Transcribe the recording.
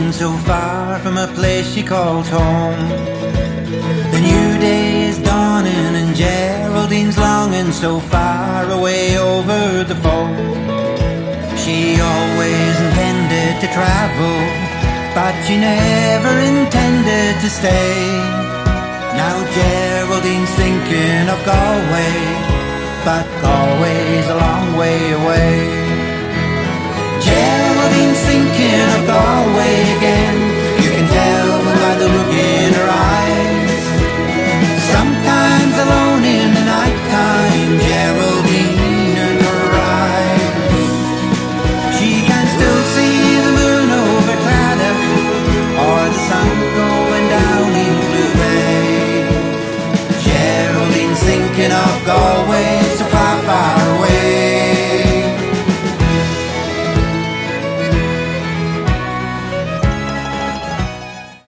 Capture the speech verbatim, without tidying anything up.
longing so far from a place she calls home. The new day is dawning and Geraldine's longing so far away over the foam. She always intended to travel, but she never intended to stay. Now Geraldine's thinking of Galway, but Galway's a long way away. Geraldine's thinking of Galway again. You can tell by the look in her eyes. Sometimes alone in the night time, Geraldine and her eyes. She can still see the moon over Claddagh, or the sun going down in Blue Bay. Geraldine's thinking of Galway